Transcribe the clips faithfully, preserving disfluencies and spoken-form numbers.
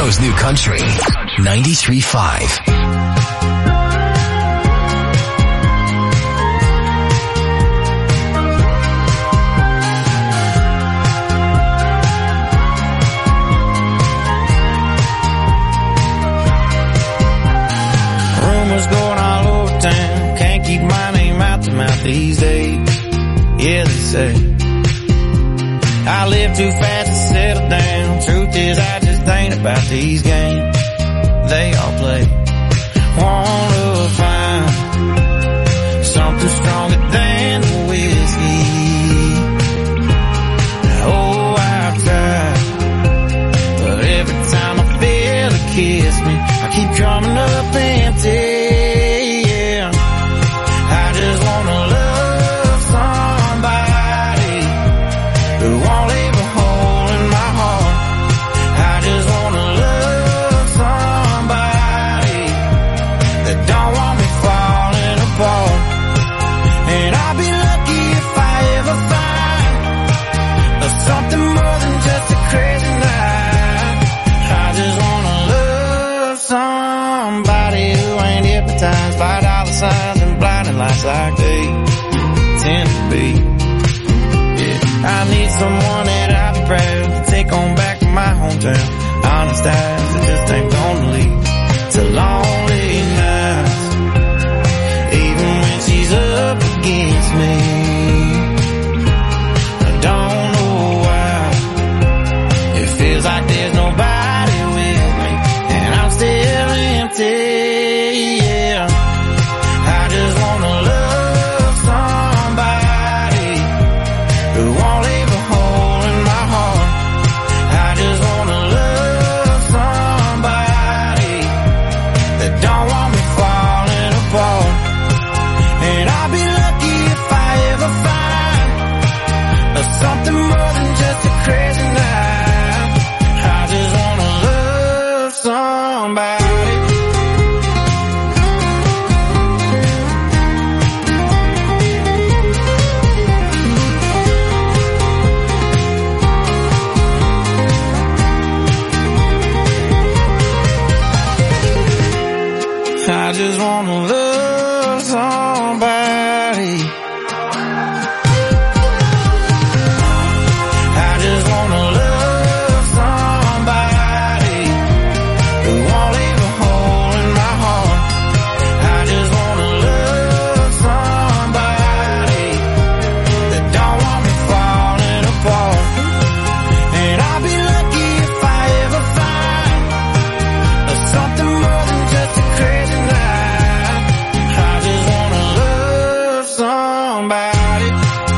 Chicago's new country, ninety-three point five. Rumors going all over town, can't keep my name out the mouth these days. Yeah, they say I live too fast to settle down. Truth is, I just ain't about these games they all play. Wanna find something stronger than the whiskey. Oh, I've tried, but every time I feel it kiss me, I keep coming up empty. Yeah, I just wanna love somebody who won't leave a hole in my heart. I just wanna love somebody that don't want me falling apart. And I'll be lucky if I ever find something more than just a crazy night. I just wanna love somebody who ain't hypnotized by dollar signs and blinding lights like they tend to be. I need someone that I'll be proud to take on back to my hometown. Honest eyes that just ain't gonna lead to lonely nights. Even when she's up against me, I don't know why. It feels like there's nobody with me, and I'm still empty. Yeah, I just wanna love somebody who won't leave a hole in my heart. I just wanna love somebody that don't want me falling apart. And I'll be lucky if I ever find something more than just a crazy night. I just wanna love somebody. I just wanna love somebody. I just wanna love somebody who won't leave a hole in my heart. I just wanna love somebody that don't want me falling apart. And I'll be lucky if I ever find something more than just a crazy night. I just wanna love somebody.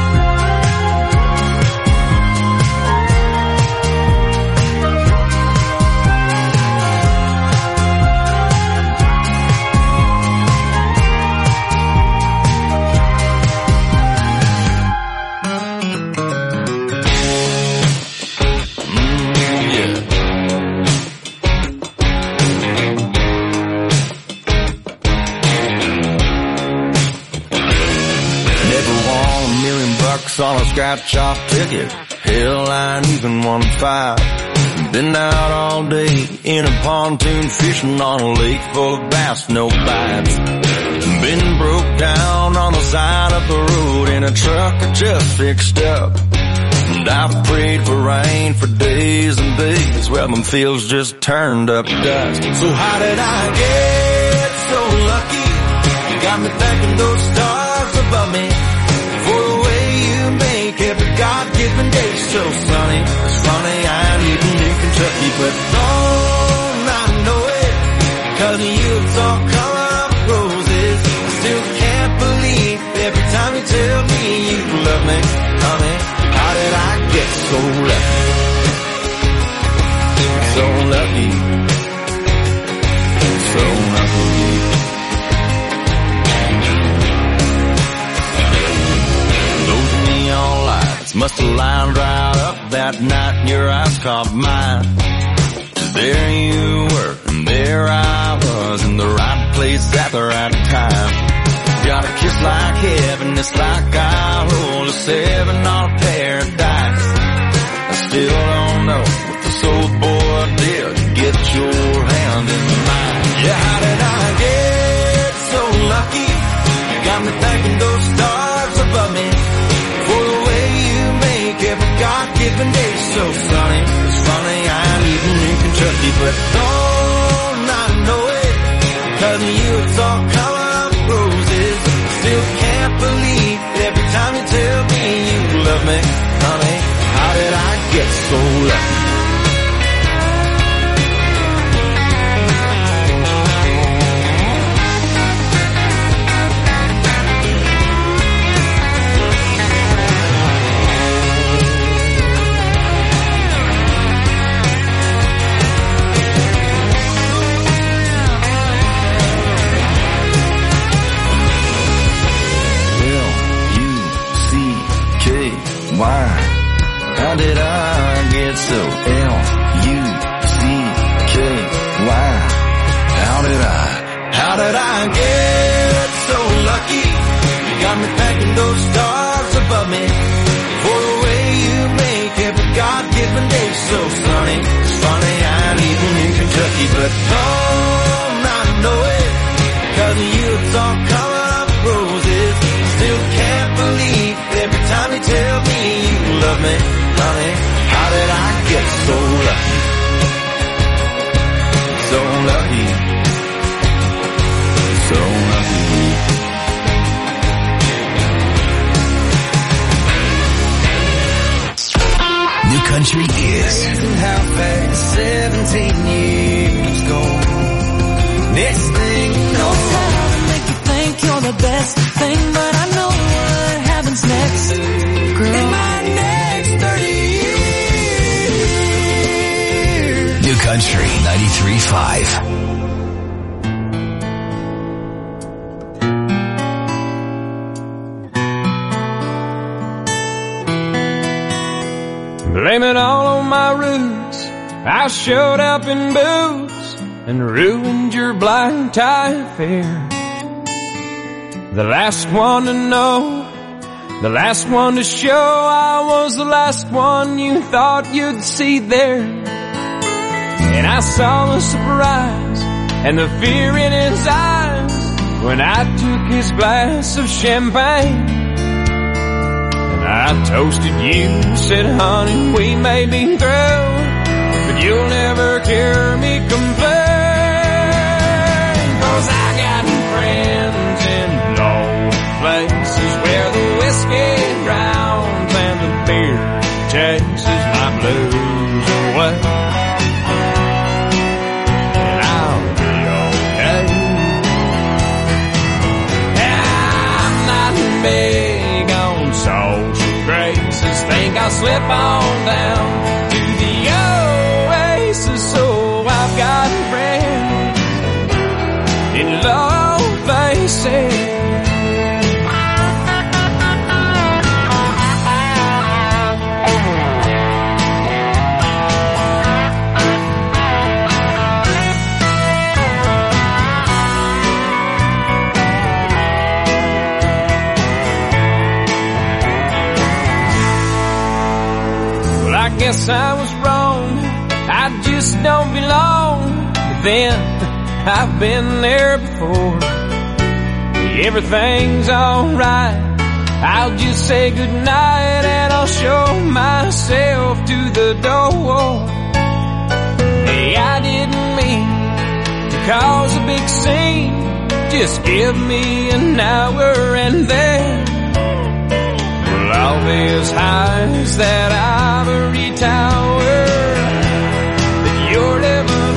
Never won a million bucks on a scratch-off ticket. Hell, I ain't even won five. Been out all day in a pontoon fishing on a lake full of bass, no bites. Been broke down on the side of the road in a truck I just fixed up. And I've prayed for rain for days and days. Well, them fields just turned up dust. So how did I get so lucky? You got me thanking those stars above me for the way you make every God-given day so sunny. It's funny, I'm living in Kentucky, but don't I know it? Cause you, it's all color of roses. I still can't believe every time you tell me you love me, honey. How did I get so lucky? So lucky. So lucky. Those neon lights must have lined right up that night and your eyes caught mine. There you were, and there I was, in the right place at the right time. Got a kiss like heaven, it's like I rolled a seven on a paradise. I still don't know what this old boy did to get your got me thanking those stars above me for the way you make every God-given day so sunny. It's funny, I'm even in Kentucky, but don't I know it? Cause of you it's all color of roses. Still can't believe every time you tell me you love me, honey. How did I get so lucky? Why? How did I get so L U C K Y? How did I, how did I get so lucky? You got me thanking those stars above me for the way you make every God-given day so sunny. It's funny, I'm even in Kentucky, but don't I know it? Cause of you it's all color of roses. Still can't believe every time you tell me you love me, honey. How did I get so lucky? So lucky. So lucky. New Country is how fast seventeen years go. Next thing you know, how to make you think you're the best thing, but I know what happens next, girl. In my next thirty years. New Country ninety-three point five. Blame it all on my roots. I showed up in boots and ruined your blind tie affair. The last one to know, the last one to show, I was the last one you thought you'd see there. And I saw the surprise and the fear in his eyes when I took his glass of champagne. I toasted you, said, honey, we may be through, but you'll never hear me complain. Cause I got friends in low places where the whiskey drowns and the beer chases my blues away. And I'll be okay. I'm not big on social graces, think I'll slip on down to the oasis. So I've got friends in low places. I guess I was wrong, I just don't belong. But then, I've been there before. Everything's alright, I'll just say goodnight and I'll show myself to the door. Hey, I didn't mean to cause a big scene, just give me an hour and then all these highs that ivory tower that you're living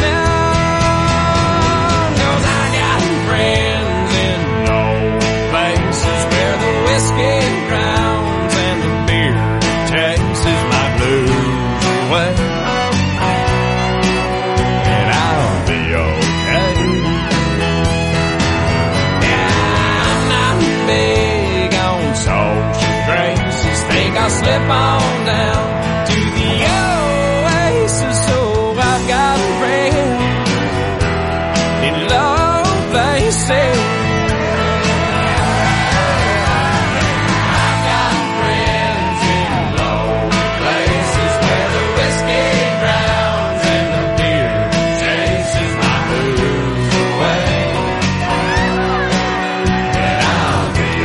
in. Cause I got friends in low places where the whiskey drowns and the beer chases my blues away. And I'll be okay. Yeah, I'm not big on social graces, think I'll slip on down to the oasis. So I've got friends in low places. I've got friends in low places where the whiskey drowns and the beer chases my blues away. And I'll be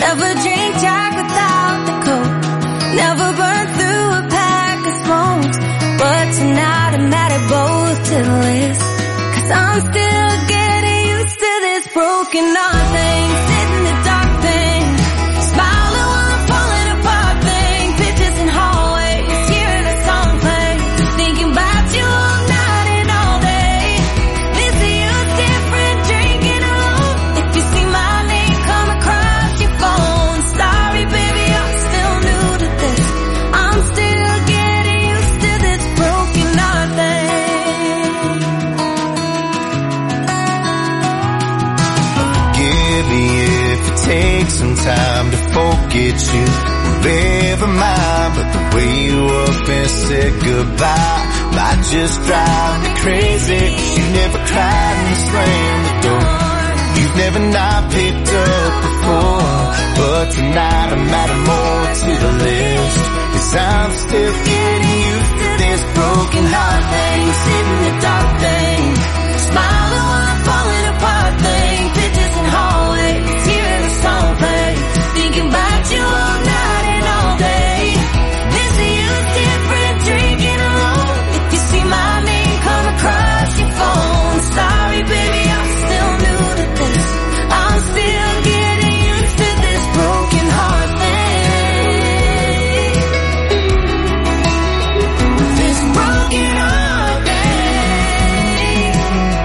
Never drink Jack without the Coke. Never burn through a pack of smokes. But tonight I'm mad at both to the list. Cause I'm still getting used to this broken heart thing. Sit in the dark thing. Smiling while I'm falling apart thing. Pictures in hallways, hearing a song play. Thinking about you all night and all day. Missing you different, drinking alone. If you see my name come across your phone. Sorry baby, I'm still new to this. I'm still getting used to this broken heart thing. Forgive me if it takes some time to forget you. Never mind, but the way you up and said goodbye might just drive me crazy. You never cried and slammed the door. You've never not picked up before. But tonight I'm adding more to the list. Cause I'm still getting used to this broken heart thing. Sitting in the dark thing. Smiling while I'm falling apart thing. Pictures in hallways, hearing a song play. Thinking about you all night and all day. Missing you different, drinking alone. If you see my name come across your phone. Sorry baby, I'm still new to this. I'm still getting used to this broken heart thing. This broken heart thing.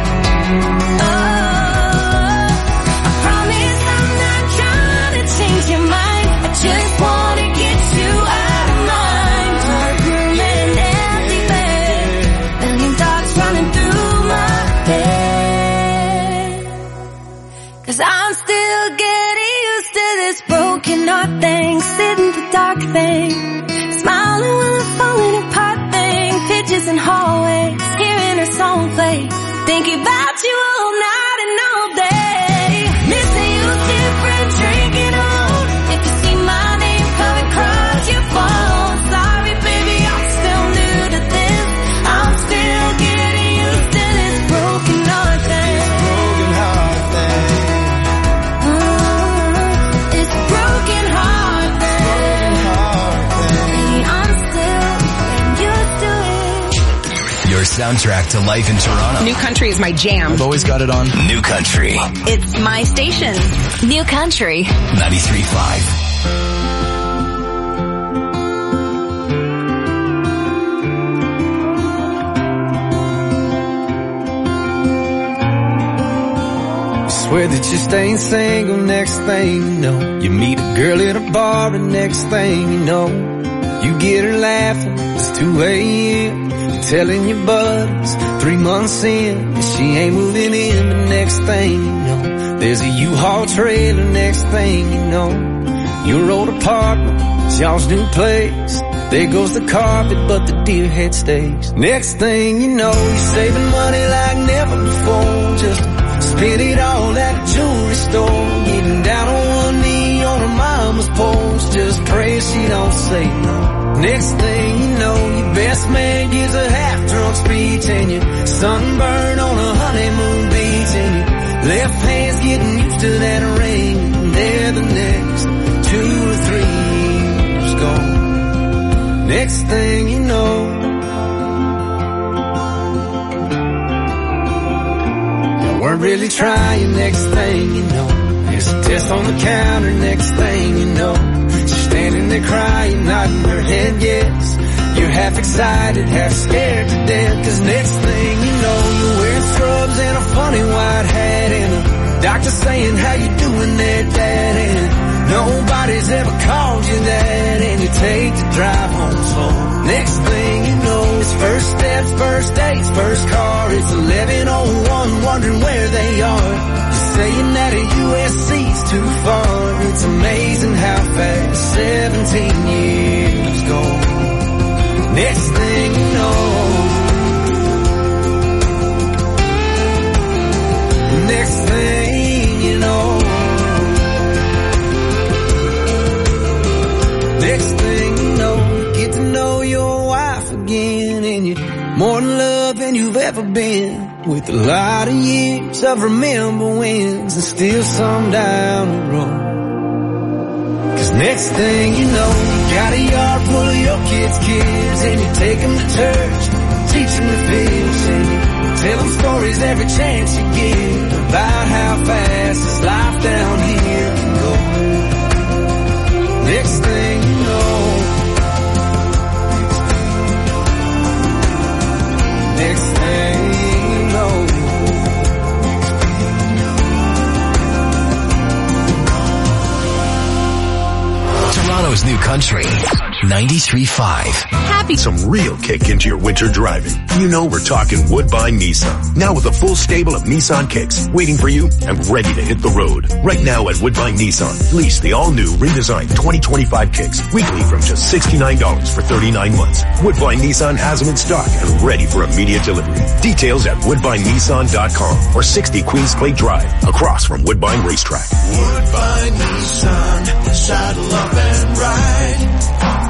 Oh, I promise I'm not trying to change your mind. I just wanna get you out of mind. Dark room and empty bed. Million thoughts running through my head. Cause I'm still getting used to this broken heart thing. Sit in the dark thing. Smiling while I'm falling apart thing. Pictures in hallways, hearing a song play. Thinking about you all night and all day. Missing you different, drinking alone. If you see my name come across your phone. Sorry baby, I'm still new to this. I'm still getting used to this broken heart thing. Broken heart thing. Oh, it's broken heart thing. Heart thing. Baby, I'm still getting used to it. Your soundtrack to life in Toronto. New country is my jam. I've always got it on. New Country It's my station. New country. ninety-three point five. Swear that you're staying single, next thing you know. You meet a girl at a bar, and next thing you know, you get her laughing, it's two a.m. You're telling your buddies, three months in, that she ain't moving in. But next thing you know, there's a U-Haul trailer, next thing you know, your old apartment, it's y'all's new place. There goes the carpet, but the deer head stays. Next thing you know, you're saving money like never before. Just spend it all at a jewelry store. Getting down on one knee on her mama's porch. Just pray she don't say no. Next thing you know, your best man gives a half-drunk speech. And you sunburn on a honeymoon beach. And your left hand's getting used to that ring. And there the next two or three years gone. Next thing you know, weren't really trying. Next thing you know, there's a test on the counter. Next thing you know, she's standing there crying, nodding her head yes. You're half excited, half scared to death. Cause next thing you know, you're wearing scrubs and a funny white hat. And a doctor saying, how you doing there, Dad? And nobody's ever called you that. And you take the drive home slow. Next thing you know, it's first steps, first dates, first car. It's eleven oh one, wondering where they are. You're saying that a U S C's too far. It's amazing how fast seventeen years go. Next thing you know, next thing you know, next thing you know, you get to know your wife again. And you're more in love than you've ever been. With a lot of years of remember wins and still some down the road. Cause next thing you know, you got a yard full of your kids' kids, and you take them to church, teach them to fish, and you tell them stories every chance you get about how fast this life down here can go. Next thing you know, next thing you know, Toronto's new country, ninety-three point five. Happy. Some real kick into your winter driving. You know we're talking Woodbine Nissan. Now with a full stable of Nissan kicks waiting for you and ready to hit the road. Right now at Woodbine Nissan, lease the all-new redesigned twenty twenty-five kicks weekly from just sixty-nine dollars for thirty-nine months. Woodbine Nissan has them in stock and ready for immediate delivery. Details at woodbine nissan dot com or sixty Queens Plate Drive across from Woodbine Racetrack. Woodbine Nissan, saddle up and ride.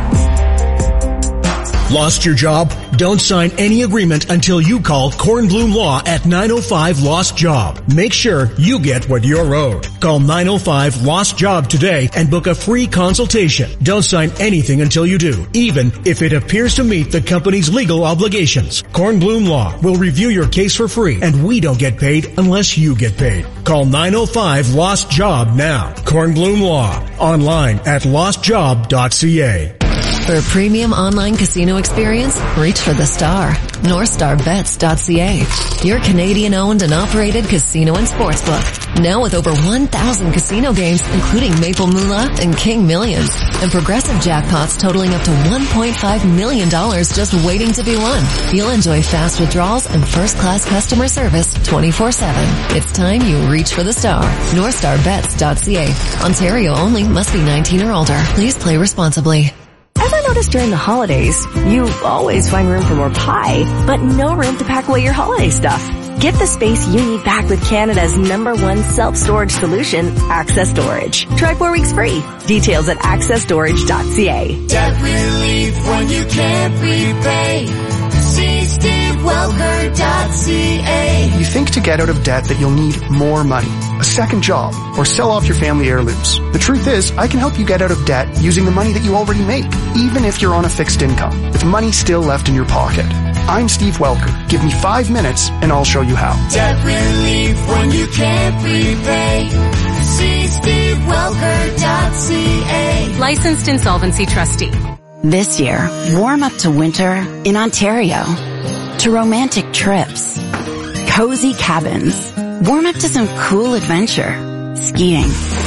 Lost your job? Don't sign any agreement until you call Kornblum Law at nine oh five Lost Job. Make sure you get what you're owed. Call nine oh five Lost Job today and book a free consultation. Don't sign anything until you do, even if it appears to meet the company's legal obligations. Kornblum Law will review your case for free, and we don't get paid unless you get paid. Call nine oh five Lost Job now. Kornblum Law. Online at lost job dot c a. For a premium online casino experience, reach for the star. north star bets dot c a. Your Canadian-owned and operated casino and sportsbook. Now with over one thousand casino games, including Maple Moolah and King Millions. And progressive jackpots totaling up to one point five million dollars just waiting to be won. You'll enjoy fast withdrawals and first-class customer service twenty-four seven. It's time you reach for the star. north star bets dot c a. Ontario only. Must be nineteen or older. Please play responsibly. Ever noticed during the holidays, you always find room for more pie, but no room to pack away your holiday stuff? Get the space you need back with Canada's number one self-storage solution, Access Storage. Try four weeks free. Details at access storage dot c a. Debt relief when you can't repay. See steve welker dot c a. You think to get out of debt that you'll need more money, a second job, or sell off your family heirlooms. The truth is, I can help you get out of debt using the money that you already make, even if you're on a fixed income, with money still left in your pocket. I'm Steve Welker. Give me five minutes and I'll show you how. Debt relief when you can't repay. See steve welker dot c a. Licensed insolvency trustee. This year, warm up to winter in Ontario. To romantic trips. Cozy cabins. Warm up to some cool adventure. Skiing.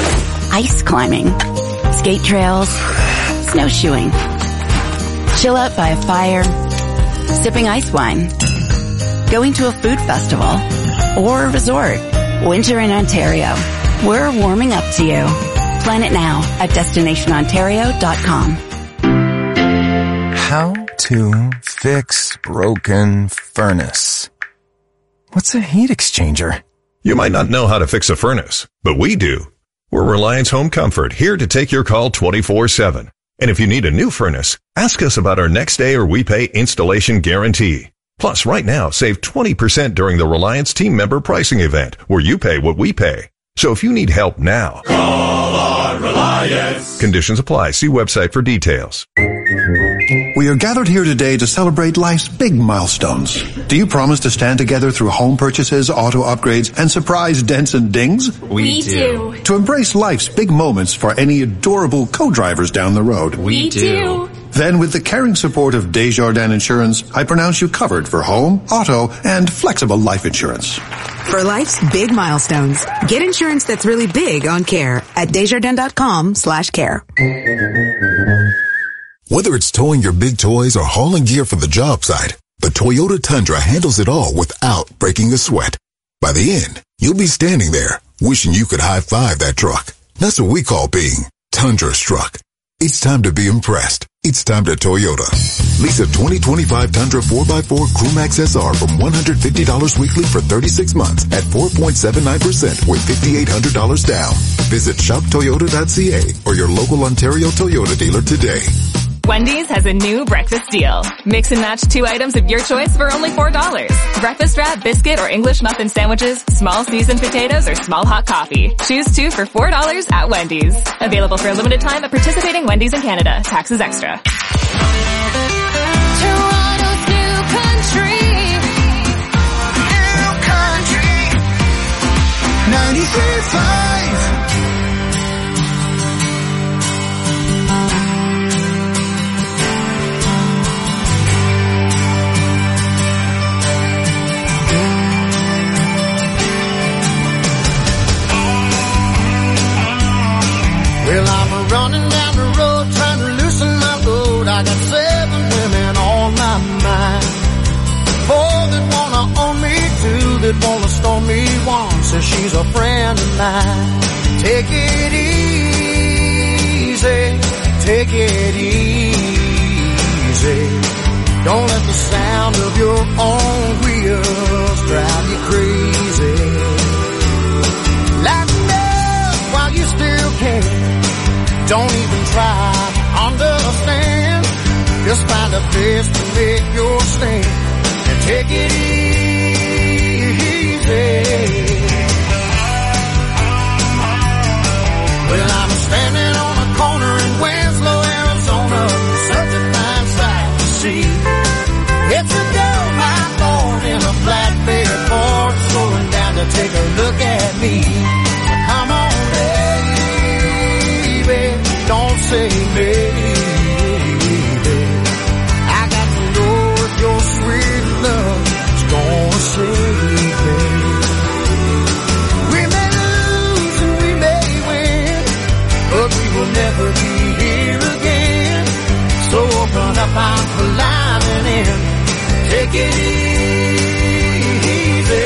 Ice climbing. Skate trails. Snowshoeing. Chill out by a fire. Sipping ice wine. Going to a food festival. Or a resort. Winter in Ontario. We're warming up to you. Plan it now at destination ontario dot com. How to fix broken furnace. What's a heat exchanger? You might not know how to fix a furnace, but we do. We're Reliance Home Comfort, here to take your call twenty-four seven. And if you need a new furnace, ask us about our next day or we pay installation guarantee. Plus, right now, save twenty percent during the Reliance team member pricing event, where you pay what we pay. So if you need help now, call our Reliance. Conditions apply. See website for details. We are gathered here today to celebrate life's big milestones. Do you promise to stand together through home purchases, auto upgrades, and surprise dents and dings? We, we do. To embrace life's big moments for any adorable co-drivers down the road? We, we do. Then with the caring support of Desjardins Insurance, I pronounce you covered for home, auto, and flexible life insurance. For life's big milestones, get insurance that's really big on care at desjardins dot com slash care. Whether it's towing your big toys or hauling gear for the job site, the Toyota Tundra handles it all without breaking a sweat. By the end, you'll be standing there wishing you could high-five that truck. That's what we call being Tundra-struck. It's time to be impressed. It's time to Toyota. Lease a twenty twenty-five Tundra four by four Crewmax S R from one hundred fifty dollars weekly for thirty-six months at four point seven nine percent with five thousand eight hundred dollars down. Visit shop toyota dot c a or your local Ontario Toyota dealer today. Wendy's has a new breakfast deal. Mix and match two items of your choice for only four dollars. Breakfast wrap, biscuit, or English muffin sandwiches, small seasoned potatoes, or small hot coffee. Choose two for four dollars at Wendy's. Available for a limited time at participating Wendy's in Canada. Taxes extra. Toronto's new country. New country. ninety-three point five. Well, I'm running down the road trying to loosen my load. I got seven women on my mind. Four that wanna own me, two that wanna stone me, one says she's a friend of mine. Take it easy, take it easy. Don't let the sound of your own wheels drive you crazy. Light me up while you still can. Don't even try to understand. Just find a place to make your stand and take it easy. Well, I'm standing on a corner in Winslow, Arizona, such a fine sight to see. It's a doe, my Lord, in a flatbed Ford, slowing down to take a look at me. So come on, don't say maybe. I got to know if your sweet love is gonna save me. We may lose and we may win, but we will never be here again. So open up our climbing in. Take it easy.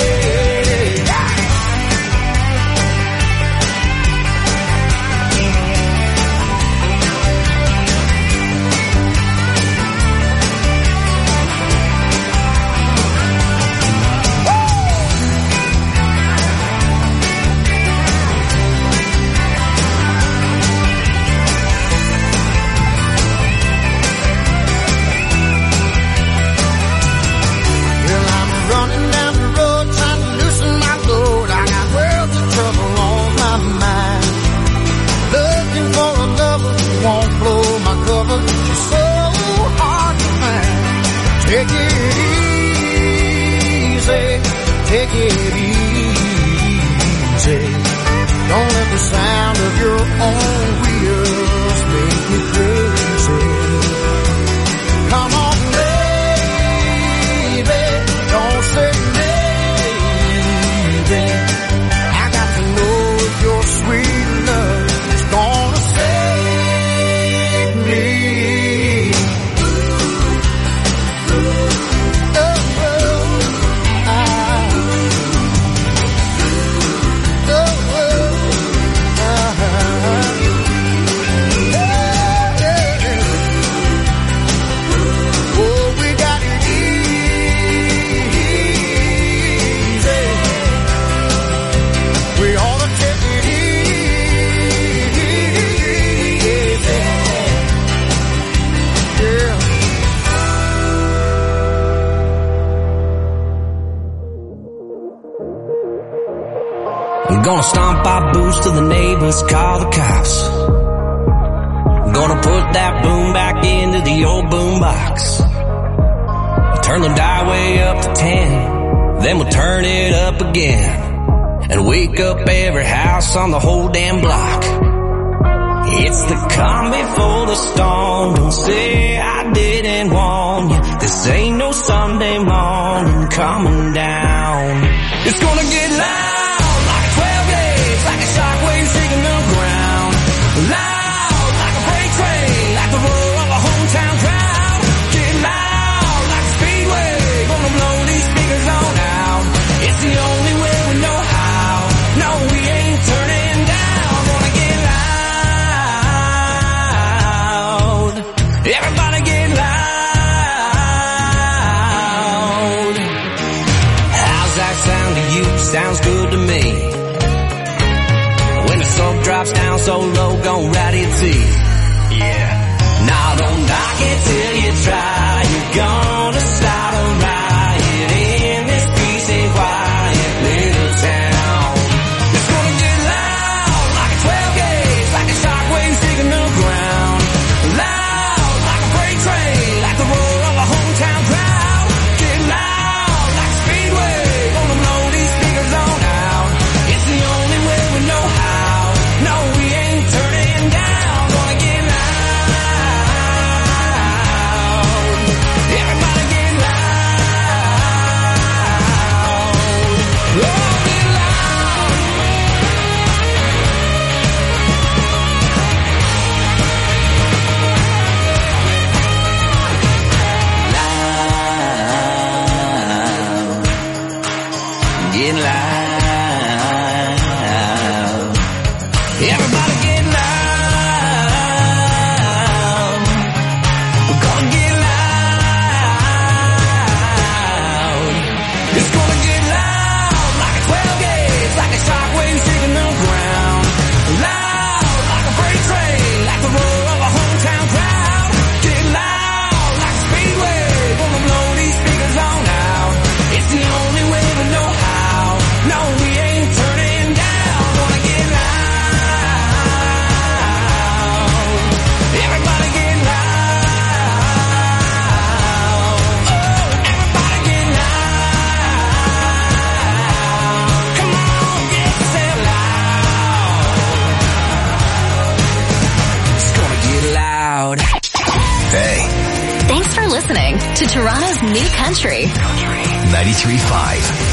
Take it easy, take it easy. Don't let the sound of your own wheels make you crazy. Come on, baby, don't say maybe. I got to know if your sweet love is gonna save me. Gonna stomp our boots till the neighbors call the cops. Gonna put that boom back into the old boom box. Turn the dial way up to ten, then we'll turn it up again. And wake up every house on the whole damn block. It's the calm before the storm. Don't say I didn't warn you. This ain't no Sunday morning coming down. It's gonna get loud. Like a shockwave shaking the ground. Loud like a freight train, like the roar of a hometown crowd. Get loud like a speedway, gonna blow these speakers on out. It's the only way we know how. No, we ain't turning down. Gonna get loud. Everybody get loud. to Toronto's new country. ninety-three point five.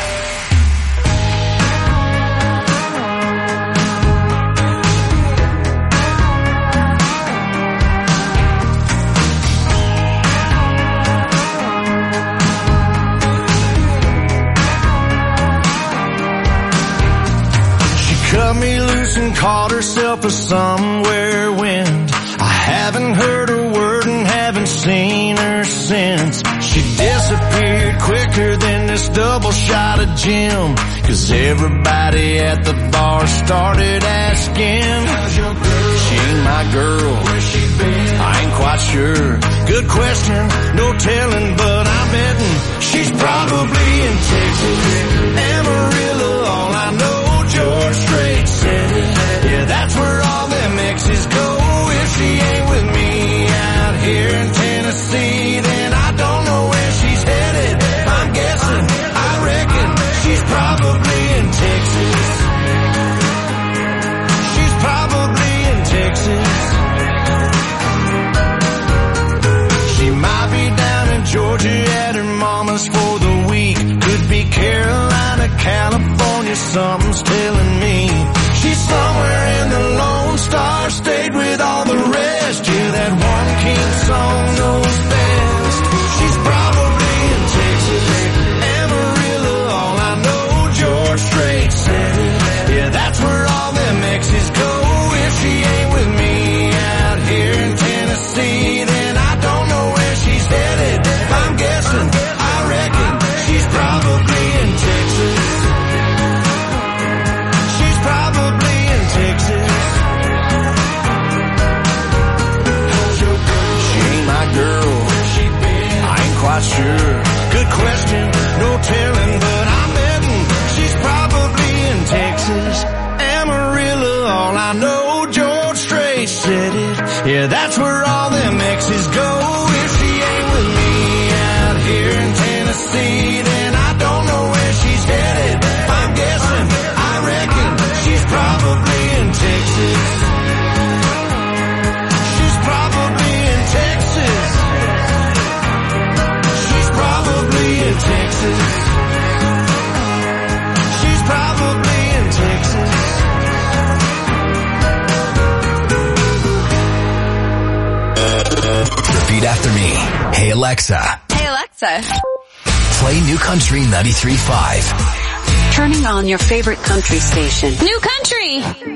Cut me loose and caught herself a somewhere wind. I haven't heard a word and haven't seen her since. She disappeared quicker than this double shot of gin. Cause everybody at the bar started asking, how's your girl? She ain't my girl. Where's she been? I ain't quite sure. Good question, no telling, but I'm betting she's probably in Texas. Amarillo, all I know. George Strait said it. Yeah, that's where all them exes go. If she ain't with me out here in Tennessee, then I don't know where she's headed. I'm guessing, I reckon she's probably in Texas. She's probably in Texas. She might be down in Georgia at her mama's for the week. Could be Carolina, California, something's telling me. She's somewhere in the Lone Star State with all the rest. Yeah, that one king song knows best. She's probably in Texas. Amarillo, all I know, George Strait said it. Yeah, that's where all them exes go. If she ain't with me out here in Tennessee, then I don't know where she's headed. I'm guessing, I reckon she's probably in Texas. She's probably in Texas. She ain't my girl. I ain't quite sure. Good question, no telling, but I'm betting she's probably in Texas. Amarillo, all I know, George Strait said it. Yeah, that's where all them exes go. If she ain't with me out here in Tennessee, then I don't know where she's headed. I'm guessing, I reckon she's probably in Texas. She's probably in Texas. She's probably in Texas. She's probably in Texas. Repeat after me. Hey Alexa. Hey Alexa. Play New Country ninety-three point five. Turning on your favorite country station. New country.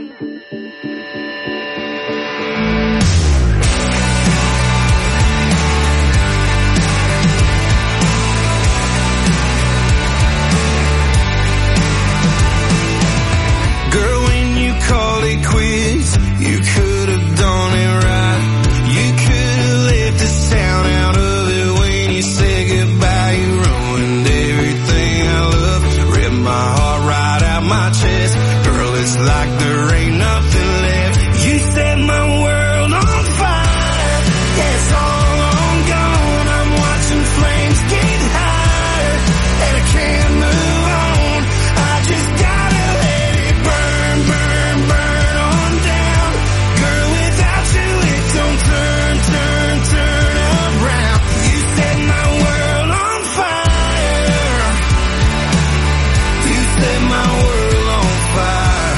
Girl, when you call it quits, you could have done it right. You could have left the sound out of it when you said goodbye. You ruined everything I love, ripped my heart right out my chest. Girl, it's like there ain't nothing left. You set my world on fire. Yeah, it's all on gone. I'm watching flames get higher, and I can't move on. I just gotta let it burn, burn, burn on down. Girl, without you it don't turn, turn, turn around. You set my world on fire. You set my world on fire.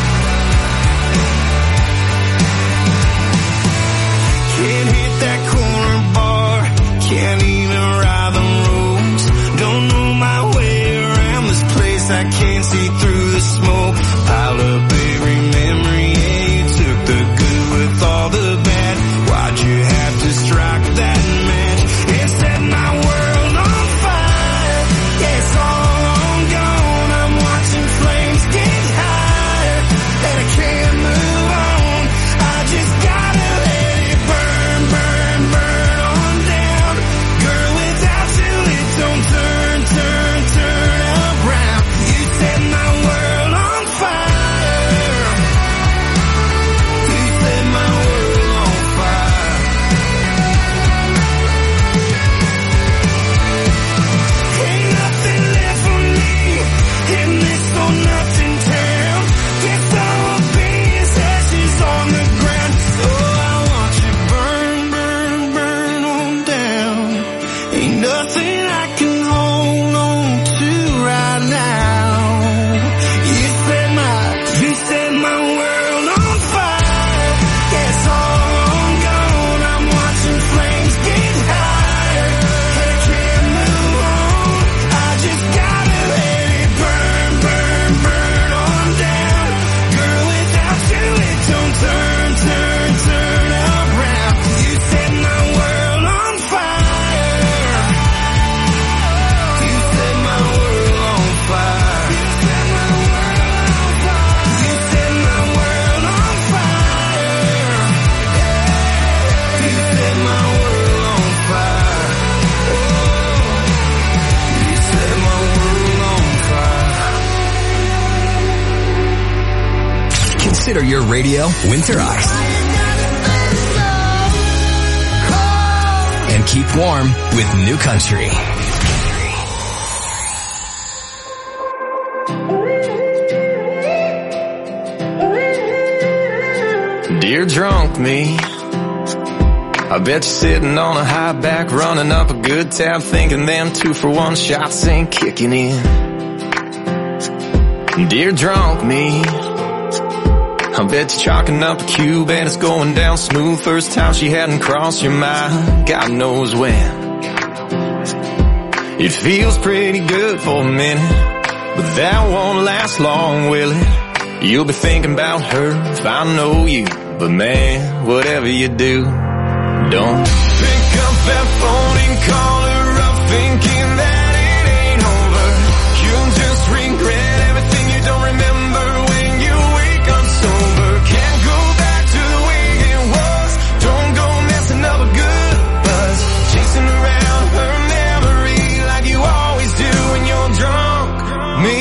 Can't hit that corner bar, can't even ride the roads. Don't know my way around this place, I can't see through the smoke. Pile up every memory, yeah, you took the good with all the bad. Why'd you have to strike that match and set my world on fire? Yeah, it's all on gone. I'm watching flames get higher, and I can't move on. I just gotta let it burn, burn, burn on down. Girl, without you it don't turn, turn, turn around. You set my world on fire. nothing I can hold on to right now. You set my, you set my world on fire. Yeah, it's all gone. I'm watching flames get higher. I can't move on. I just gotta let it burn, burn, burn on down. Girl, without you it don't turn, turn, turn around. You set my world on fire. You set my world on fire. You set my world on fire. You set my world on fire. You set my world on fire. Consider your radio winterized. And keep warm with New Country. Dear drunk me, I bet you're sitting on a high back, running up a good tab, thinking them two for one shots ain't kicking in. Dear drunk me, I bet you're chalking up a cube and it's going down smooth. First time she hadn't crossed your mind, God knows when. It feels pretty good for a minute, but that won't last long, will it? You'll be thinking about her if I know you, but man, whatever you do, don't pick up that phone and call her up thinking that it ain't over. You'll just regret everything you don't remember when you wake up sober. Can't go back to the way it was. Don't go messing up a good buzz, chasing around her memory like you always do when you're drunk. Me,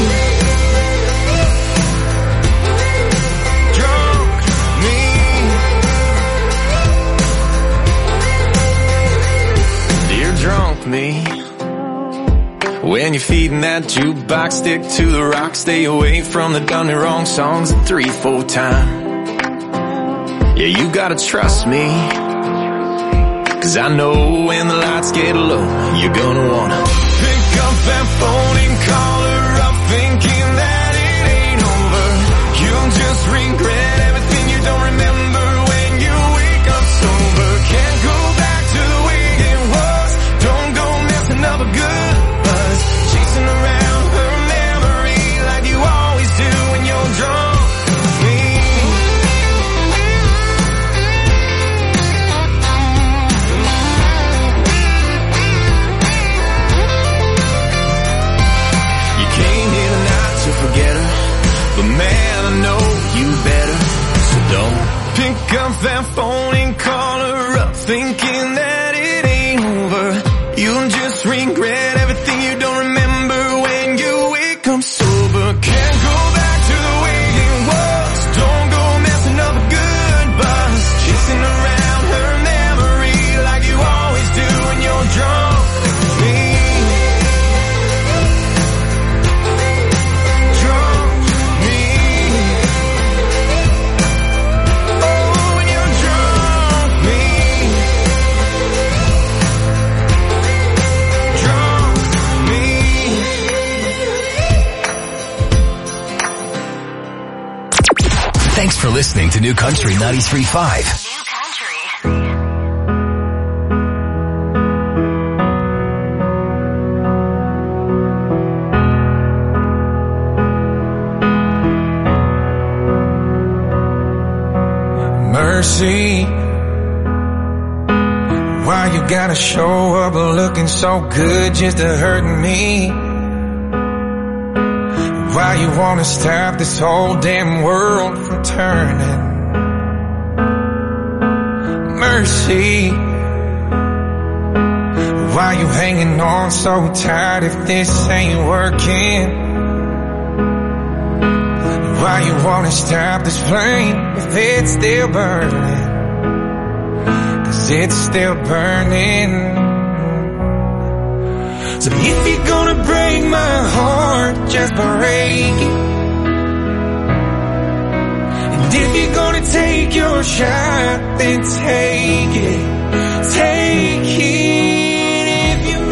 drunk me. When you're feeding that jukebox, stick to the rock, stay away from the done and wrong songs a three, four time. Yeah, you gotta trust me, cause I know when the lights get low, you're gonna wanna pick up that phone and call her up thinking that it ain't over. You'll just regret everything you don't remember when you wake up sober. Can't go back to the way it was. Don't go messing up a good buzz, chasing around her memory like you always do when you're drunk. Me, you came here tonight to forget her, but man, I know you better. So don't pick up that phone and call her up thinking that it ain't over. You'll just regret everything you don't remember when you wake up sober. Can't go back to the way it was. Don't go messing up a good buzz, chasing around her memory like you always do when you're drunk. Me, drunk me. Oh, when you're drunk me. Thanks for listening to New Country ninety-three point five. Mercy, why you gotta show up looking so good just to hurt me? Why you wanna stop this whole damn world from turning? Mercy, why you hanging on so tight if this ain't working? Why you wanna stop this flame if it's still burning? Cause it's still burning. So if you're gonna break my heart, just break it. And if you're gonna take your shot, then take it. Take it if you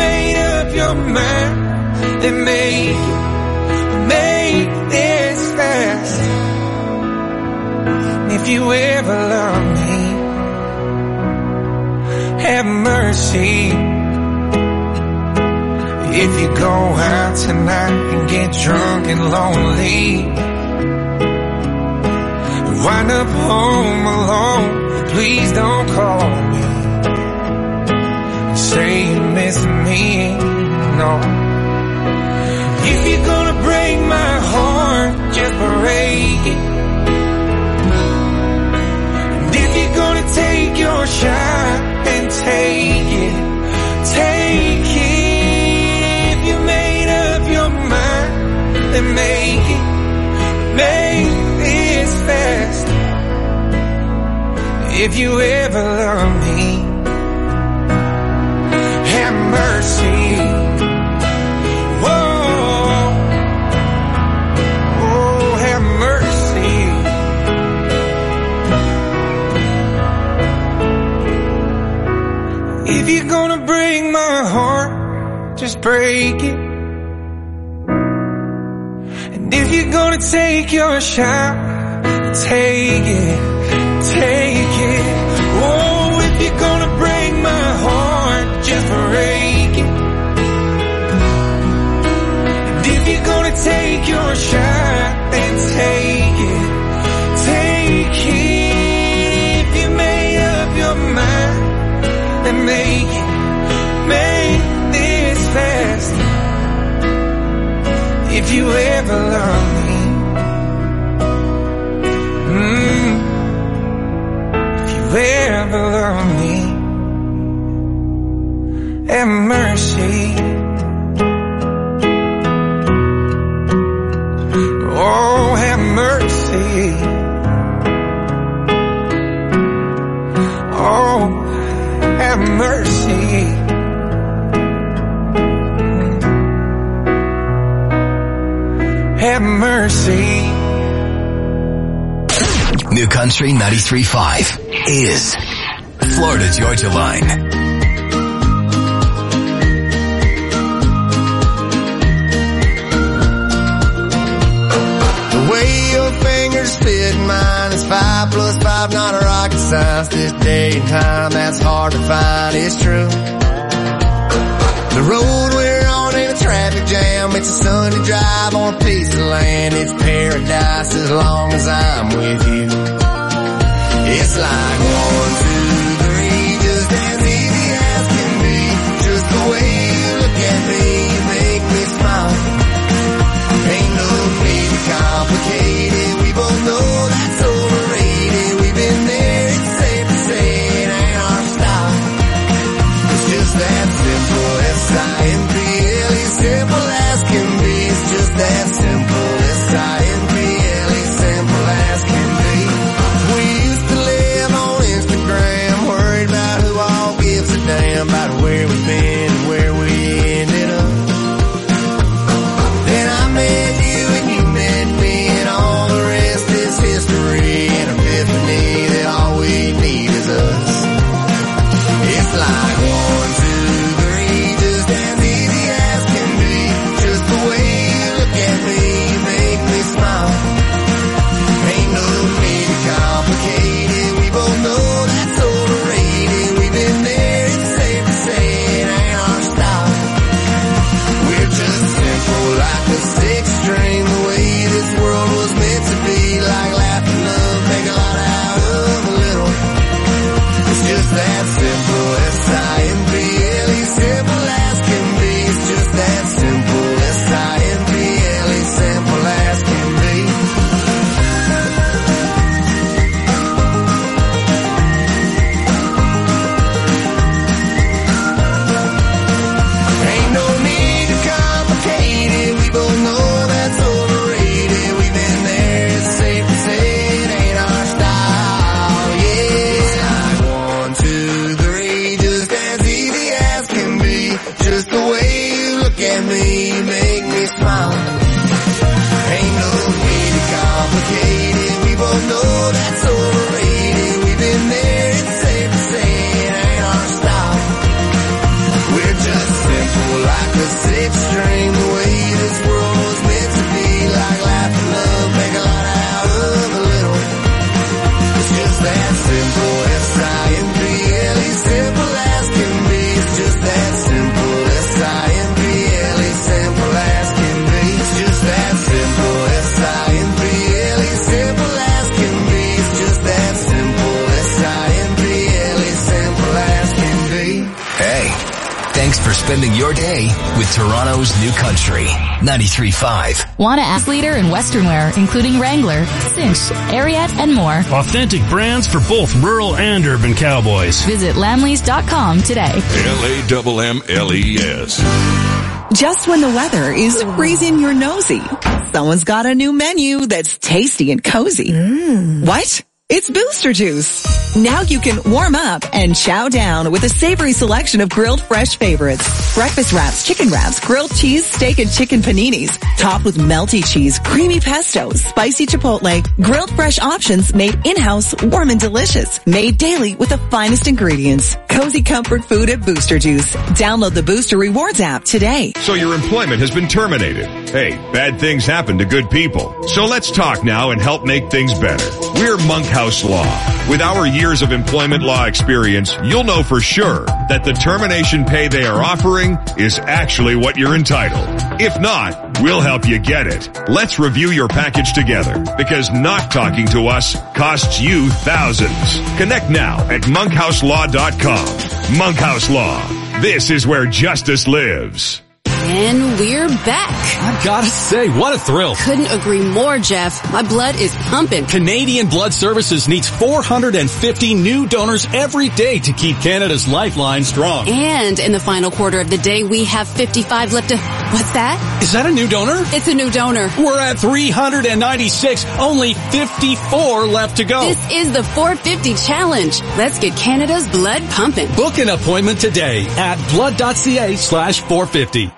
then make it, make this fast. And if you ever love me, have mercy. If you go out tonight and get drunk and lonely, wind up home alone, please don't call me and say you miss me, no. If you're gonna break my heart, just break it. And if you're gonna take your shot, then take it, take it. If you made up your mind, then make it, make this fast. If you ever love me, have mercy. Whoa, oh, have mercy. If you're gonna break my heart, just break it. And if you're gonna take your shot, take it, take it. Oh, if you're gonna break my heart, just break it. And if you're gonna take your shot, then take it, take it. If you made up your mind, then make it, make this fast. If you ever love me, mm, if you ever love me, have mercy. Oh, have mercy. Oh, have mercy. Have mercy. New Country ninety-three point five is Florida Georgia Line. The way your fingers fit mine is five plus five, not a rocket science. This day and time, that's hard to find, it's true. The road we're on ain't a traffic jam, it's a Sunday drive on a piece of land. It's paradise as long as I'm with you. It's like one, two, three, just as easy as can be. Just the way you look at me, you make me smile. Ain't no need to complicate it, we both know that's overrated. We've been there, it's safe to say it ain't our style. It's just that simple, S I M P L E, simple as can be. It's just that simple, S I M P L E, simple as can be. We used to live on Instagram, worried about who all gives a damn about where we've been and where we ended up. Then I met you and you met me, and all the rest is history. An epiphany that all we need is us. It's like one, two, three, just as easy as can be. Just the way you look at me, you make me smile. Ain't no need to complicate it, we both know that's overrated. We've been there, it's safe to say it ain't our style. We're just simple like a six string, the way this world was meant to be. Like laughing love, make a lot out of a little. It's just that simple, S I M P L E, simple as can be. It's just that simple, S I M P L E, simple as can be. Ain't no need to complicate it, we both know that's overrated. We've been there, it's safe to say it ain't our style, yeah. Like one, two, three, just as easy as can be. Just the way you look at me, you make me smile. Ain't no need to complicate it, we both know that's overrated. We've been there, it's safe to say it ain't our style. We're just simple like a six string, the way spending your day with Toronto's New Country. ninety-three point five. Want to ask leader in Western wear, including Wrangler, Cinch, Ariat, and more. Authentic brands for both rural and urban cowboys. Visit lamleys dot com today. L A M M L E S. Just when the weather is freezing your nosy, someone's got a new menu that's tasty and cozy. Mm. What? It's Booster Juice. Now you can warm up and chow down with a savory selection of grilled fresh favorites. Breakfast wraps, chicken wraps, grilled cheese, steak and chicken paninis, topped with melty cheese, creamy pesto, spicy chipotle, grilled fresh options made in-house, warm and delicious, made daily with the finest ingredients. Cozy comfort food at Booster Juice. Download the Booster Rewards app today. So your employment has been terminated. Hey, bad things happen to good people. So let's talk now and help make things better. We're Monkhouse Law. With our years of employment law experience, you'll know for sure that the termination pay they are offering is actually what you're entitled. If not, we'll help you get it. Let's review your package together, because not talking to us costs you thousands. Connect now at monkhouse law dot com. Monkhouse Law. This is where justice lives. And we're back. I've got to say, what a thrill. Couldn't agree more, Jeff. My blood is pumping. Canadian Blood Services needs four hundred fifty new donors every day to keep Canada's lifeline strong. And in the final quarter of the day, we have fifty-five left to... What's that? Is that a new donor? It's a new donor. We're at three hundred ninety-six, only fifty-four left to go. This is the four fifty challenge. Let's get Canada's blood pumping. Book an appointment today at blood.ca slash 450.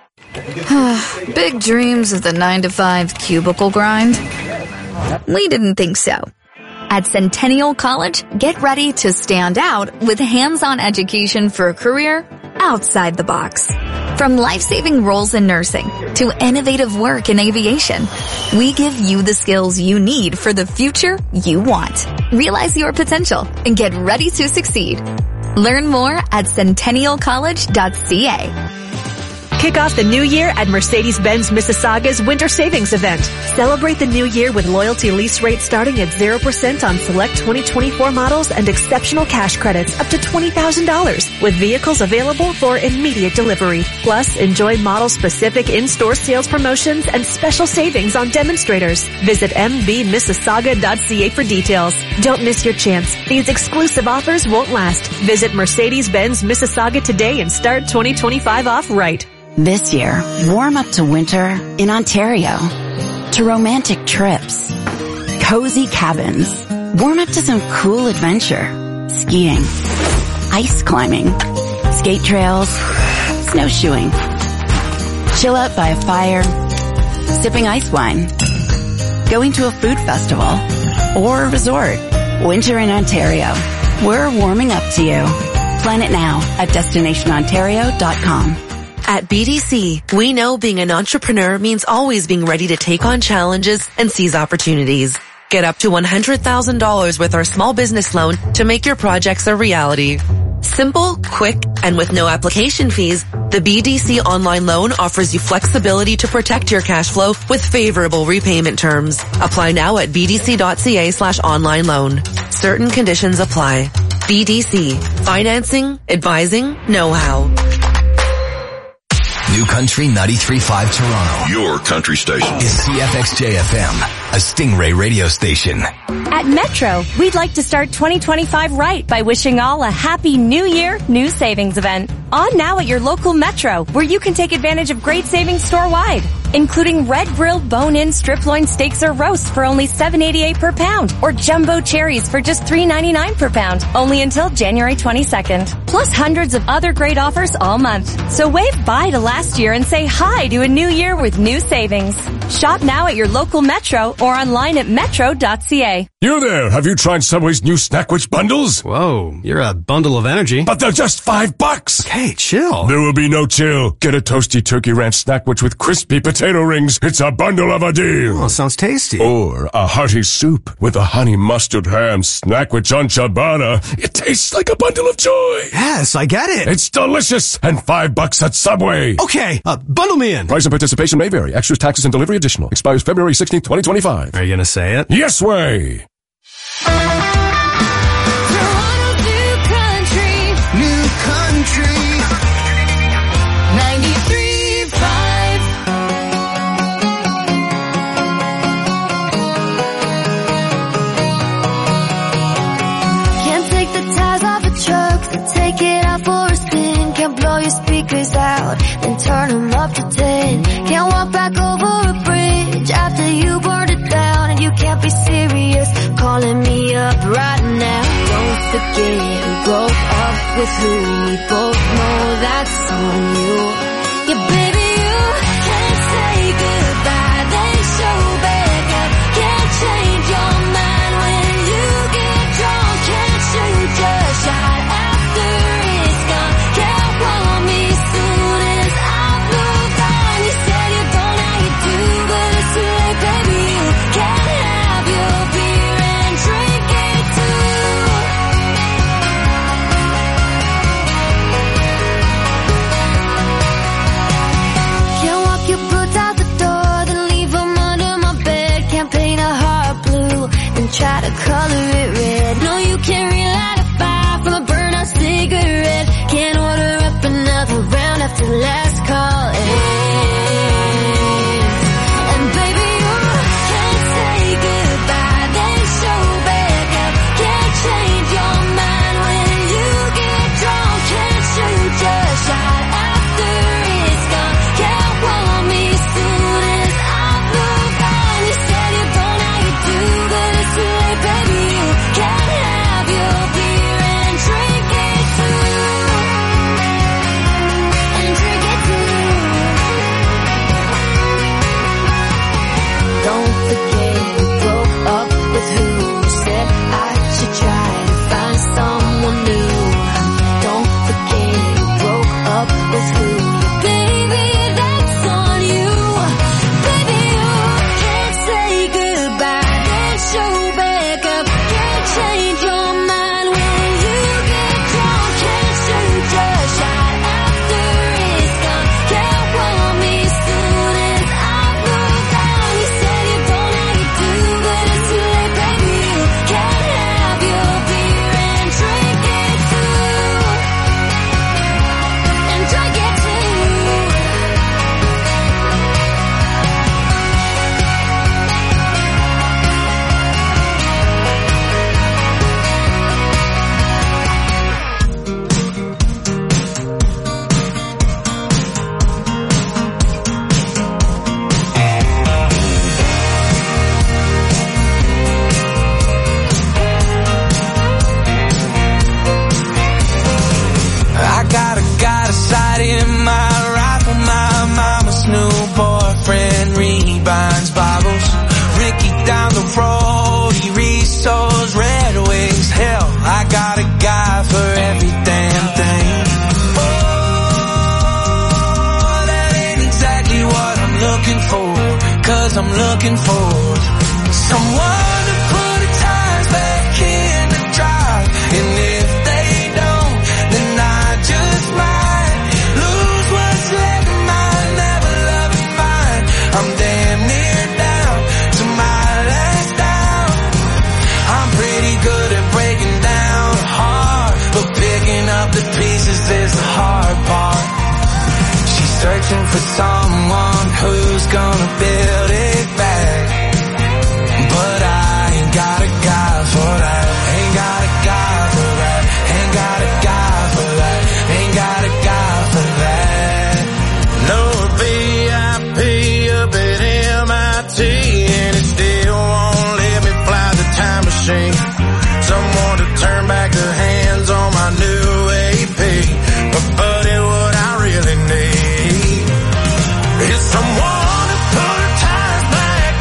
Big dreams of the nine to five cubicle grind? We didn't think so. At Centennial College, get ready to stand out with hands-on education for a career outside the box. From life-saving roles in nursing to innovative work in aviation, we give you the skills you need for the future you want. Realize your potential and get ready to succeed. Learn more at centennial college dot c a. Kick off the new year at Mercedes-Benz Mississauga's Winter Savings Event. Celebrate the new year with loyalty lease rates starting at zero percent on select twenty twenty-four models and exceptional cash credits up to twenty thousand dollars with vehicles available for immediate delivery. Plus, enjoy model-specific in-store sales promotions and special savings on demonstrators. Visit m b mississauga dot c a for details. Don't miss your chance. These exclusive offers won't last. Visit Mercedes-Benz Mississauga today and start twenty twenty-five off right. This year, warm up to winter in Ontario. To romantic trips. Cozy cabins. Warm up to some cool adventure. Skiing. Ice climbing. Skate trails. Snowshoeing. Chill out by a fire. Sipping ice wine. Going to a food festival. Or a resort. Winter in Ontario. We're warming up to you. Plan it now at destination ontario dot com. At B D C, we know being an entrepreneur means always being ready to take on challenges and seize opportunities. Get up to one hundred thousand dollars with our small business loan to make your projects a reality. Simple, quick, and with no application fees, the B D C online loan offers you flexibility to protect your cash flow with favorable repayment terms. Apply now at b d c dot c a slash online loan. Certain conditions apply. B D C. Financing, advising, know-how. New Country ninety-three point five Toronto. Your country station. Is C F X J F M, a Stingray radio station. At Metro, we'd like to start twenty twenty-five right by wishing all a happy new year, new savings event. On now at your local Metro, where you can take advantage of great savings store-wide, including red grilled bone-in strip loin steaks or roasts for only seven eighty-eight per pound, or jumbo cherries for just three ninety-nine per pound, only until January twenty-second. Plus hundreds of other great offers all month. So wave bye to last year and say hi to a new year with new savings. Shop now at your local Metro or online at metro dot c a. You there, have you tried Subway's new Snackwich bundles? Whoa, you're a bundle of energy. But they're just five bucks. Okay, chill. There will be no chill. Get a toasty turkey ranch Snackwich with crispy potato rings. It's a bundle of a deal. Oh, sounds tasty. Or a hearty soup with a honey mustard ham Snackwich on ciabatta. It tastes like a bundle of joy. Yes, I get it. It's delicious and five bucks at Subway. Okay, uh, bundle me in. Price and participation may vary. Extras, taxes, and delivery additional. Expires February sixteenth, twenty twenty-five. Are you gonna say it? Yes way. Toronto's New Country. New Country speakers out, then turn them up to ten. Can't walk back over a bridge after you burned it down. And you can't be serious calling me up right now. Don't forget we broke up with who we both know that's on you. Yeah, baby, you can't say goodbye, then show back up. Can't change your mind when you get drunk. Can't shoot your shot after it's gone. Can't want me soon as I've moved on. You said you don't, now you do, but it's too late, baby. You can't have your beer and drink it too. Can't walk your boots out the door, then leave them under my bed. Can't paint a heart blue, then try to color it red. No, you can't relight a fire from a burnt out cigarette. Can't order up another round after the last call ends. And baby, you can't say goodbye, then show back up. Can't change your mind when you get drunk. Can't shoot your shot after it's gone. Can't want me soon as I've moved on. You said you don't, now you do, but it's too late, baby. You can't have your beer and drink it too. And drink it too. Don't forget we broke up with who said I should try to find someone new. Don't forget we broke up with who. Baby, that's on you. Baby, you can't say goodbye, then show back up. Can't change your mind when you get drunk. Can't shoot your shot after it's gone. Can't want me soon as I've moved on. You said you don't, now you do, but it's too late, baby. You can't have your beer and drink it too. And drink it too. I got a got a sight in my rifle. My mama's new boyfriend rebinds Bibles. Ricky down the road, he restores Red Wings. Hell, I got a guy for every damn thing. Oh, that ain't exactly what I'm looking for. Cause I'm looking for someone to put the tires back in the drive. And if they don't, then I just might lose what's left of mine. Never loving mine. I'm damn near down to my last down. I'm pretty good at breaking down hard, but picking up the pieces is the hard part. She's searching for someone who's gonna build it back. But I ain't got a guy for that. Ain't got a guy for that. Ain't got a guy for that. Ain't got a guy for that. No V I P up at M I T, and it still won't let me fly the time machine. Someone to turn back the hands on my new A P. But buddy, what I really need is someone to put her tires back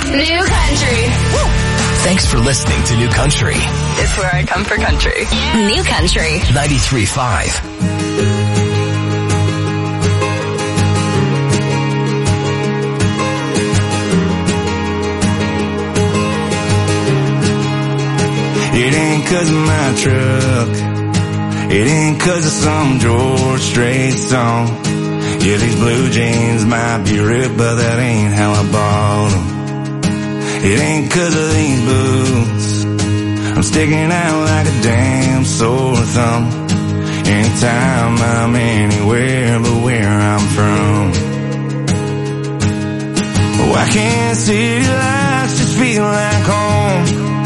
New Country. Thanks for listening to New Country. It's where I come for country. New Country. ninety-three point five. It ain't 'cause of my truck. It ain't 'cause of some George Strait song. Yeah, these blue jeans might be ripped, but that ain't how I bought them. It ain't 'cause of these boots. I'm sticking out like a damn sore thumb. Anytime I'm anywhere but where I'm from. Why can't city lights just feel like home?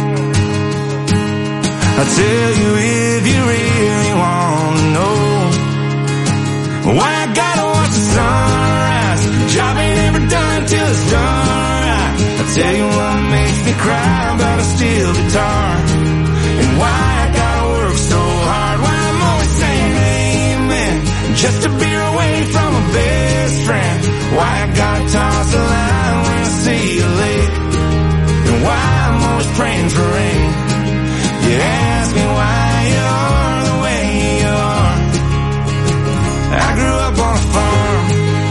I'll tell you if you really want to know. Why I gotta watch the sunrise. Job ain't ever done till it's done right. I'll tell you what makes me cry about a steel guitar. And why I gotta work so hard. Why I'm always saying amen just to be away from my best friend. Why I gotta toss a line when I see you late. And why I'm always praying for rain. You ask me why you are the way you are. I grew up on a farm.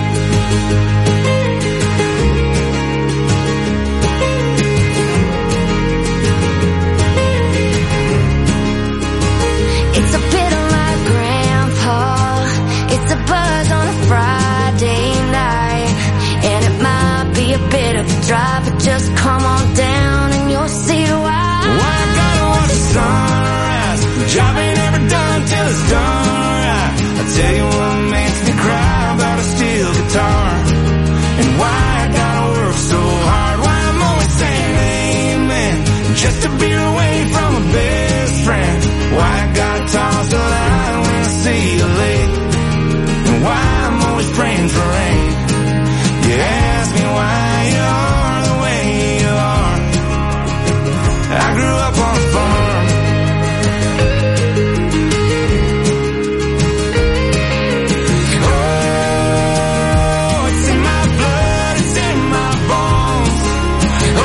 It's a bit of my grandpa. It's a buzz on a Friday night. And it might be a bit of a drive, but just come on down and you'll see why. Why I gotta watch the sunrise. Job ain't ever done till it's done right. I tell you what makes me cry about a steel guitar. And why I gotta work so hard. Why I'm always saying amen just to be away from my best friend. Why I gotta toss the line when I see you late. And why I'm always praying for rain. You ask me why you are the way you are. I grew up on a farm. Oh, it's in my blood, it's in my bones. Oh,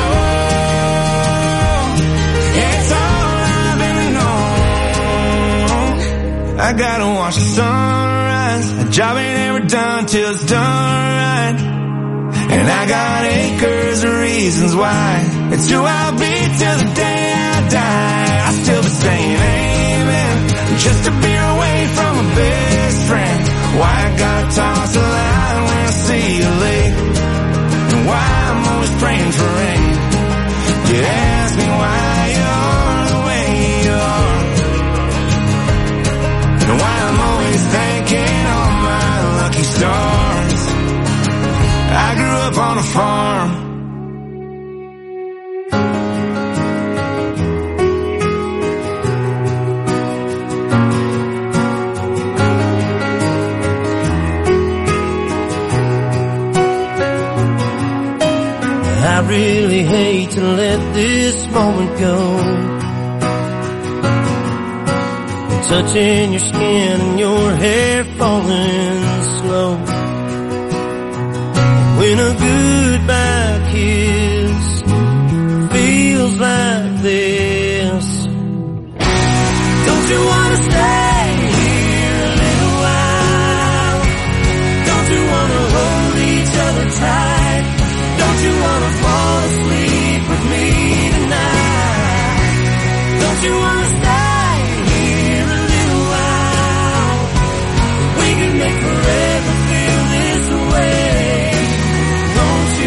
it's all I've ever known. I gotta watch the sunrise. A job ain't ever done till it's done right. And I got acres of reasons why. It's who I'll be till the day I die. I still be saying amen just to be away from my best friend. Why I gotta toss a line when I see you late. And why I'm always praying for rain. You ask me why you're the way you are. And why I'm always thanking all my lucky stars. I grew up on a farm. I really hate to let this moment go. Touching your skin and your hair falling slow. When a goodbye kiss feels like this. Don't you wanna stay here a little while? Don't you wanna hold each other tight? Don't you wanna fall asleep with me tonight? Don't you wanna stay here a little while? We can make forever feel this way. Don't you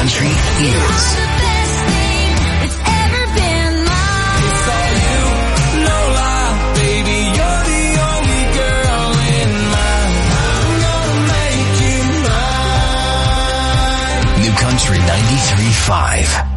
Country is Country ninety-three point five.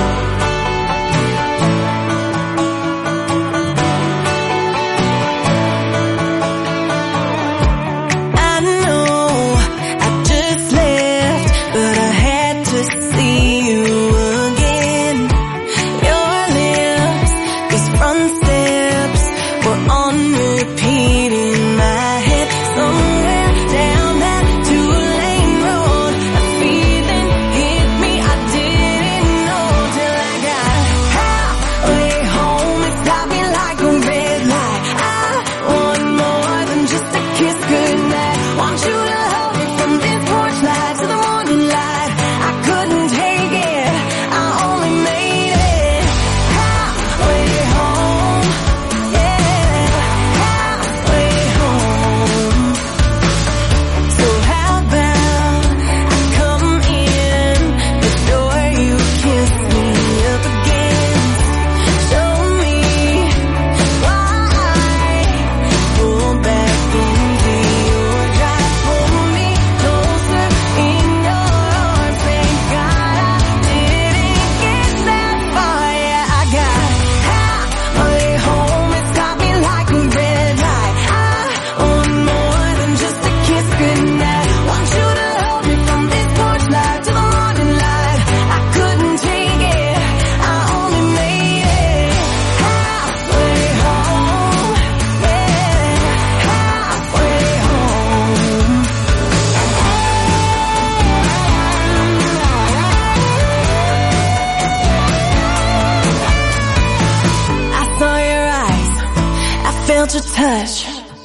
Your touch,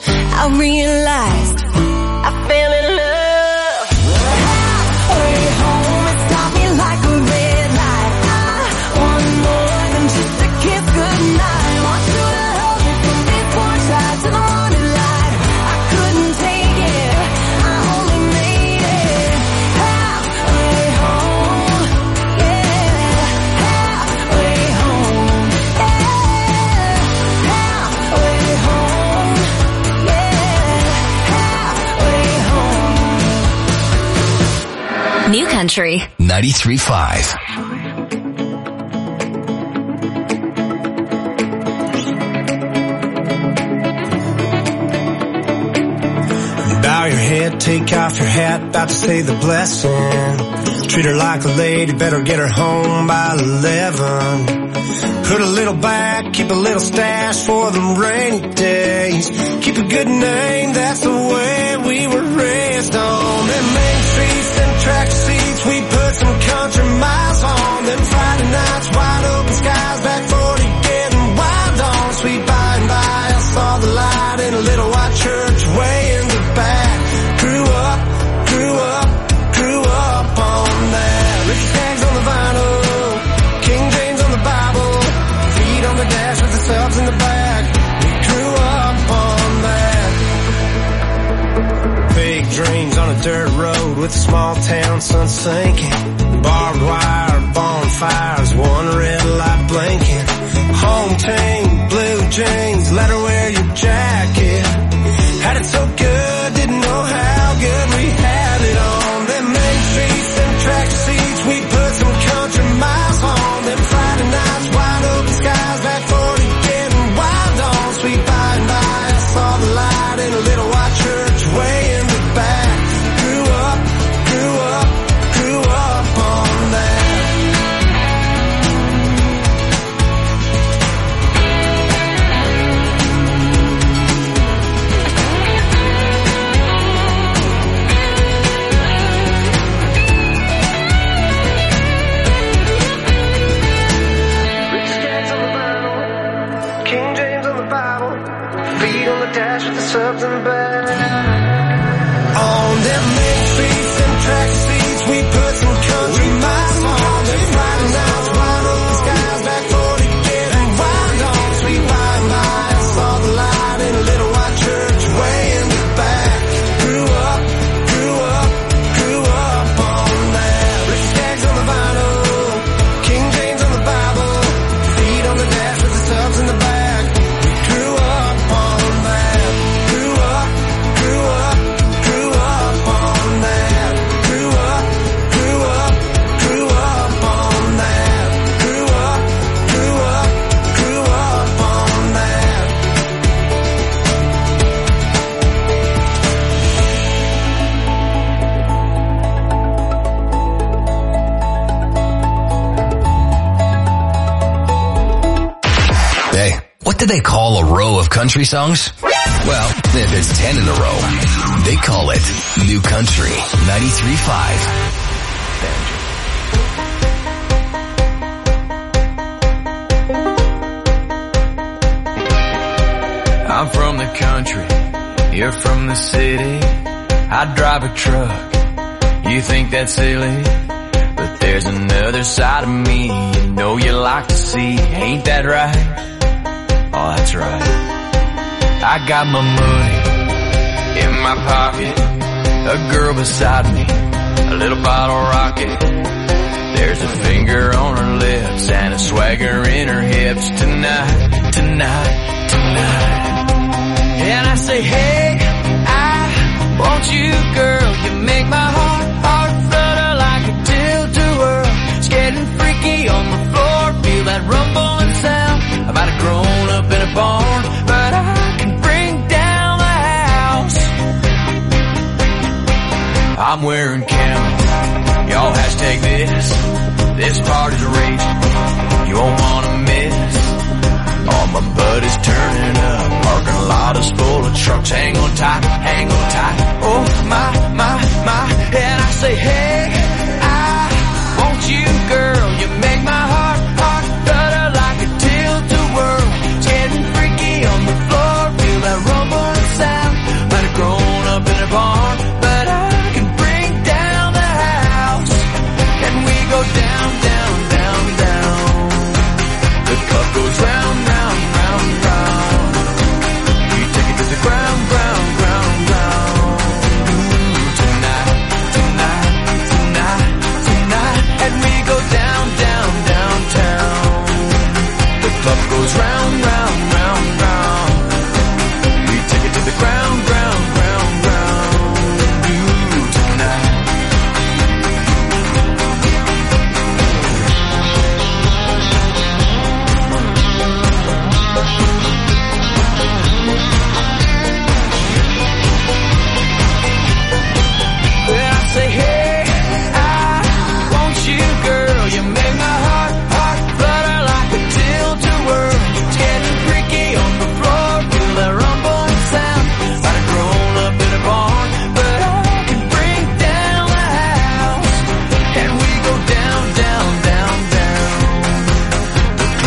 I realized I fell in love. Halfway home, it stopped me like a red light. I want more than just a kiss goodnight. Want you to hold me from this porch light to the morning light. I couldn't take it, I only made it halfway home. Yeah, halfway home. Yeah, halfway home. New Country ninety-three point five. Bow your head, take off your hat, about to say the blessing. Treat her like a lady, better get her home by eleven. Put a little back, keep a little stash for them rainy days. Keep a good name, that's the way we were raised on. Them main streets, them track seats, we put some country miles on. Them Friday nights, wide open skies, back forty getting wild on. Sweet by and by, I saw the light in a little white church way in the back. Grew up, grew up, grew up on that. Ricky Skaggs on the vinyl, King James on the Bible, feet on the dash with the subs in the back. We grew up on that. Big dreams on a dirt road with a small town sun sinking. Barbed wire, bonfires, one red light blinking. Home team, blue jeans, let her wear your jacket. Had it so good, didn't know how good we had it on. Them main streets, them track seats, we put some country miles on. Them Friday nights, wide open skies, back forty getting wild on. Sweet by and by, I saw the light in a little white church way in the back. Grew up, grew up, grew up on that. Dash with the subs in the back. On them main streets and track seats, we put some country miles on. Them Friday nights, wide open skies, back forty getting wild on. Sweet by and by, I saw the light in a little white church way in the back. Grew up, grew up, grew up on that. Ricky Skaggs on the vinyl. do they call a row of country songs? Well, if it's ten in a row, they call it New Country ninety-three point five. I'm from the country, you're from the city. I drive a truck, you think that's silly, but there's another side of me you know you like to see. Ain't that right? Oh, that's right. I got my money in my pocket, a girl beside me, a little bottle rocket. There's a finger on her lips and a swagger in her hips. Tonight, tonight, tonight. And I say, hey, I want you, girl. You make my heart, heart flutter like a tilt-a-whirl. It's getting freaky on the floor. Feel that rumbling sound. I might have grown up in a barn, but I can bring down the house. I'm wearing camo. Y'all hashtag this. This party's raging. You won't wanna miss. All my buddies turning up. Parking lot is full of trucks. Hang on tight, hang on tight. Oh, my, my, my. And I say, hey.